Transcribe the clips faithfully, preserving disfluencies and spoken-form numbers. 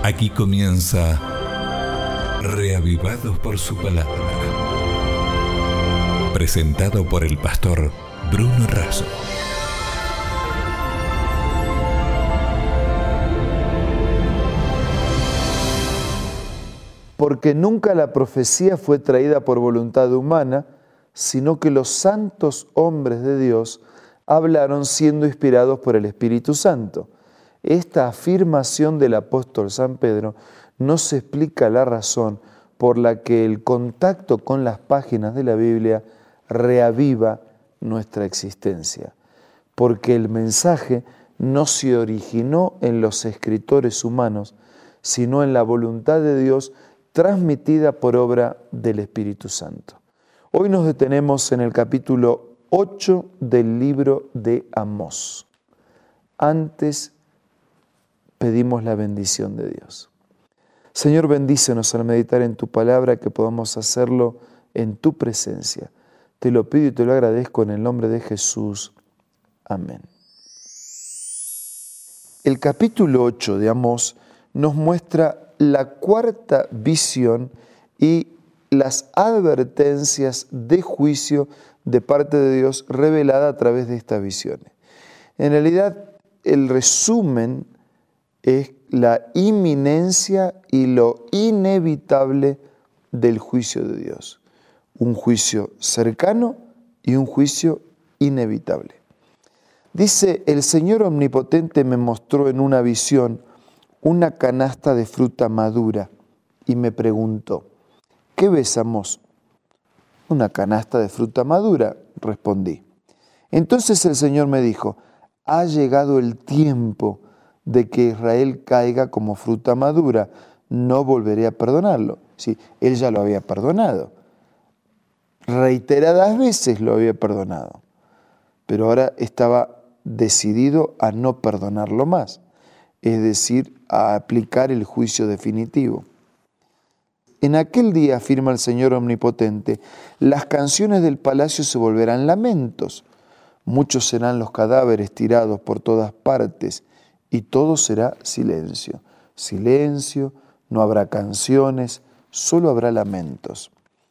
Aquí comienza Reavivados por su palabra. Presentado por el pastor Bruno Razo. Porque nunca la profecía fue traída por voluntad humana, sino que los santos hombres de Dios hablaron siendo inspirados por el Espíritu Santo. Esta afirmación del apóstol San Pedro nos explica la razón por la que el contacto con las páginas de la Biblia reaviva nuestra existencia. Porque el mensaje no se originó en los escritores humanos, sino en la voluntad de Dios transmitida por obra del Espíritu Santo. Hoy nos detenemos en el capítulo ocho del libro de Amós. Antes pedimos la bendición de Dios. Señor, bendícenos al meditar en tu palabra, que podamos hacerlo en tu presencia. Te lo pido y te lo agradezco en el nombre de Jesús. Amén. El capítulo ocho de Amós nos muestra la cuarta visión y las advertencias de juicio de parte de Dios revelada a través de estas visiones. En realidad, el resumen es la inminencia y lo inevitable del juicio de Dios. Un juicio cercano y un juicio inevitable. Dice, el Señor Omnipotente me mostró en una visión una canasta de fruta madura y me preguntó, ¿qué ves, Amós? Una canasta de fruta madura, respondí. Entonces el Señor me dijo, ha llegado el tiempo de que Israel caiga como fruta madura, no volveré a perdonarlo. Sí, él ya lo había perdonado. Reiteradas veces lo había perdonado, pero ahora estaba decidido a no perdonarlo más, es decir, a aplicar el juicio definitivo. En aquel día, afirma el Señor Omnipotente, las canciones del palacio se volverán lamentos, muchos serán los cadáveres tirados por todas partes, y todo será silencio. Silencio, no habrá canciones, solo habrá lamentos.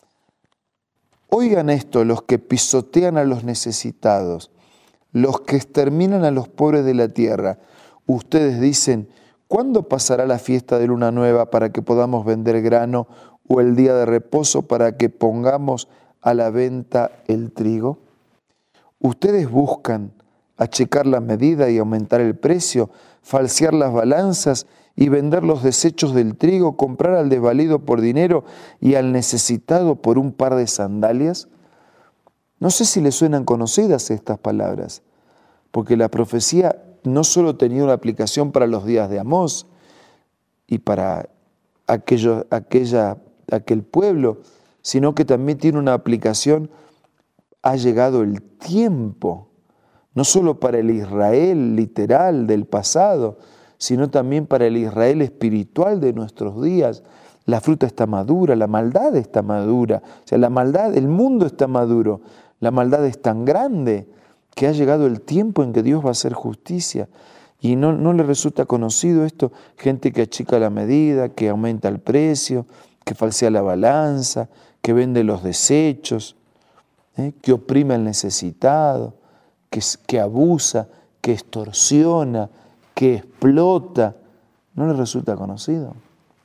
Oigan esto los que pisotean a los necesitados, los que exterminan a los pobres de la tierra. Ustedes dicen, ¿cuándo pasará la fiesta de Luna Nueva para que podamos vender grano o el día de reposo para que pongamos a la venta el trigo? Ustedes buscan achicar la medida y aumentar el precio, falsear las balanzas y vender los desechos del trigo, comprar al desvalido por dinero y al necesitado por un par de sandalias. No sé si les suenan conocidas estas palabras, porque la profecía no solo tenía una aplicación para los días de Amós y para aquello, aquella, aquel pueblo, sino que también tiene una aplicación, ha llegado el tiempo, no solo para el Israel literal del pasado, sino también para el Israel espiritual de nuestros días. La fruta está madura, la maldad está madura, o sea, la maldad, el mundo está maduro, la maldad es tan grande que ha llegado el tiempo en que Dios va a hacer justicia. Y no, no le resulta conocido esto, gente que achica la medida, que aumenta el precio, que falsea la balanza, que vende los desechos, ¿eh? que oprime al necesitado, que, que abusa, que extorsiona, que explota. ¿No le resulta conocido?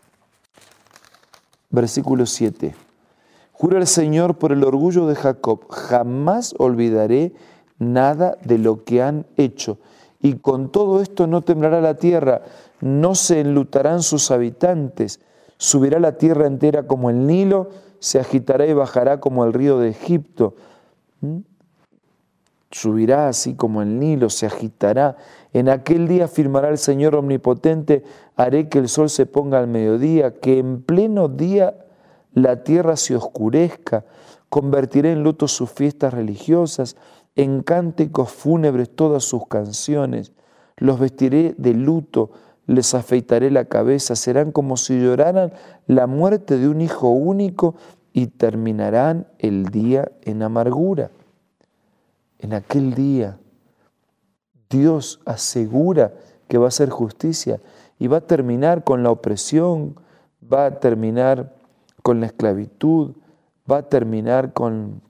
Versículo siete. Jura el Señor por el orgullo de Jacob, jamás olvidaré nada de lo que han hecho, y con todo esto no temblará la tierra, no se enlutarán sus habitantes, subirá la tierra entera como el Nilo, se agitará y bajará como el río de Egipto. ¿Mm? Subirá así como el Nilo, se agitará. En aquel día afirmará el Señor Omnipotente, haré que el sol se ponga al mediodía, que en pleno día la tierra se oscurezca, convertiré en luto sus fiestas religiosas, en cánticos fúnebres todas sus canciones, los vestiré de luto, les afeitaré la cabeza, serán como si lloraran la muerte de un hijo único y terminarán el día en amargura. En aquel día Dios asegura que va a hacer justicia y va a terminar con la opresión, va a terminar con la esclavitud, va a terminar con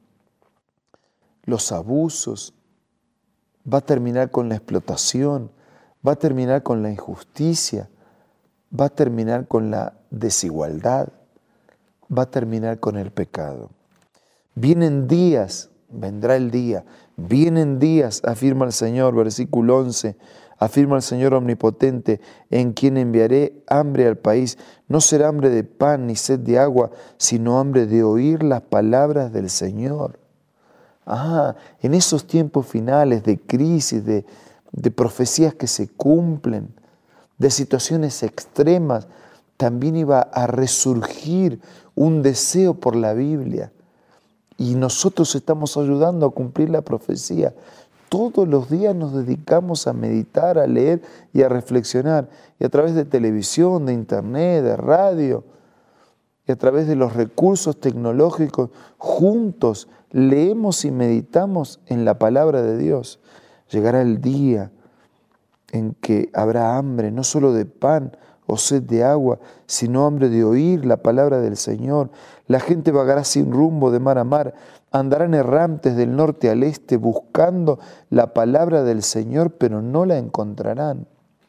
los abusos, va a terminar con la explotación, va a terminar con la injusticia, va a terminar con la desigualdad, va a terminar con el pecado. Vienen días, vendrá el día, vienen días, afirma el Señor, versículo once, afirma el Señor omnipotente, en quien enviaré hambre al país. No será hambre de pan ni sed de agua, sino hambre de oír las palabras del Señor. Ah, en esos tiempos finales de crisis, de, de profecías que se cumplen, de situaciones extremas, también iba a resurgir un deseo por la Biblia. Y nosotros estamos ayudando a cumplir la profecía. Todos los días nos dedicamos a meditar, a leer y a reflexionar. Y a través de televisión, de internet, de radio, y a través de los recursos tecnológicos, juntos leemos y meditamos en la palabra de Dios. Llegará el día en que habrá hambre, no solo de pan o sed de agua, sino hambre de oír la palabra del Señor. La gente vagará sin rumbo de mar a mar, andarán errantes del norte al este, buscando la palabra del Señor, pero no la encontrarán.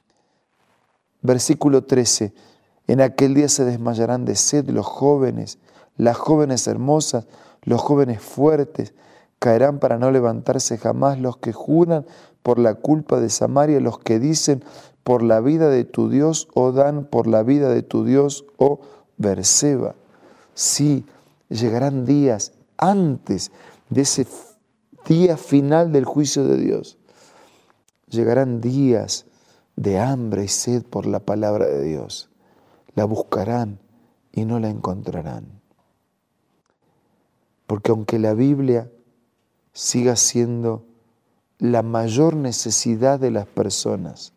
Versículo trece. En aquel día se desmayarán de sed los jóvenes, las jóvenes hermosas, los jóvenes fuertes. Caerán para no levantarse jamás los que juran por la culpa de Samaria, los que dicen por la vida de tu Dios, oh Dan, por la vida de tu Dios, oh Berseba. Sí, llegarán días antes de ese día final del juicio de Dios. Llegarán días de hambre y sed por la palabra de Dios. La buscarán y no la encontrarán. Porque aunque la Biblia siga siendo la mayor necesidad de las personas,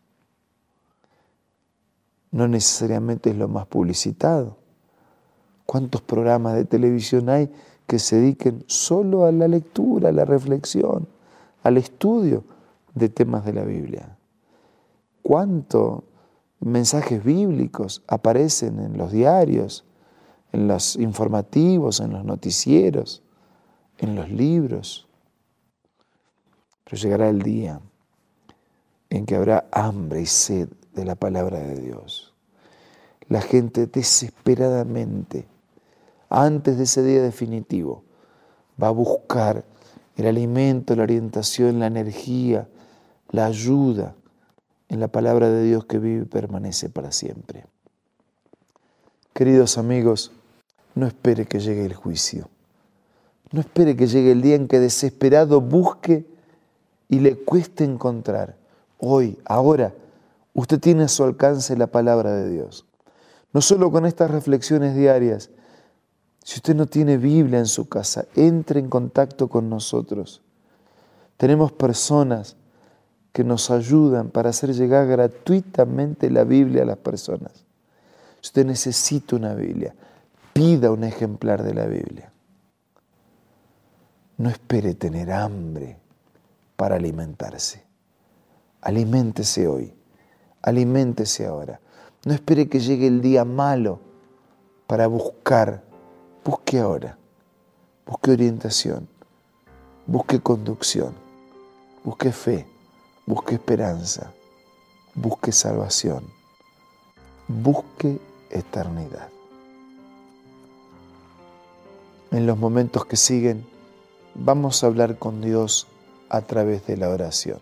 no necesariamente es lo más publicitado. ¿Cuántos programas de televisión hay que se dediquen solo a la lectura, a la reflexión, al estudio de temas de la Biblia? ¿Cuántos mensajes bíblicos aparecen en los diarios, en los informativos, en los noticieros, en los libros? Pero llegará el día en que habrá hambre y sed de la palabra de Dios. La gente desesperadamente, antes de ese día definitivo, va a buscar el alimento, la orientación, la energía, la ayuda en la palabra de Dios que vive y permanece para siempre. Queridos amigos, no espere que llegue el juicio. No espere que llegue el día en que desesperado busque y le cueste encontrar. Hoy, ahora, usted tiene a su alcance la palabra de Dios. No solo con estas reflexiones diarias. Si usted no tiene Biblia en su casa, entre en contacto con nosotros. Tenemos personas que nos ayudan para hacer llegar gratuitamente la Biblia a las personas. Si usted necesita una Biblia, pida un ejemplar de la Biblia. No espere tener hambre para alimentarse. Aliméntese hoy, aliméntese ahora. No espere que llegue el día malo para buscar. Busque ahora, busque orientación, busque conducción, busque fe, busque esperanza, busque salvación, busque eternidad. En los momentos que siguen, vamos a hablar con Dios a través de la oración.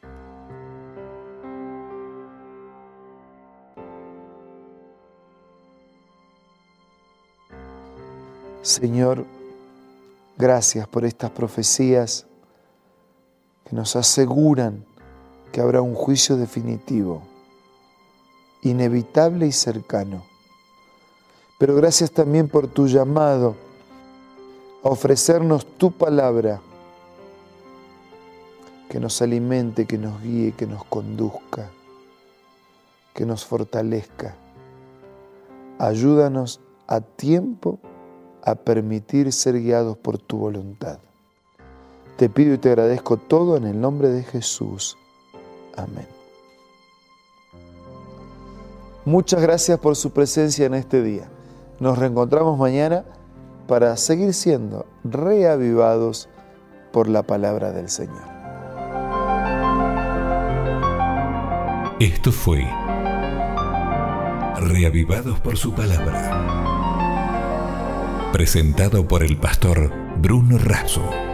Señor, gracias por estas profecías que nos aseguran que habrá un juicio definitivo, inevitable y cercano. Pero gracias también por tu llamado a ofrecernos tu palabra, que nos alimente, que nos guíe, que nos conduzca, que nos fortalezca. Ayúdanos a tiempo a permitir ser guiados por tu voluntad. Te pido y te agradezco todo en el nombre de Jesús. Amén. Muchas gracias por su presencia en este día. Nos reencontramos mañana para seguir siendo reavivados por la palabra del Señor. Esto fue Reavivados por su palabra, presentado por el pastor Bruno Razo.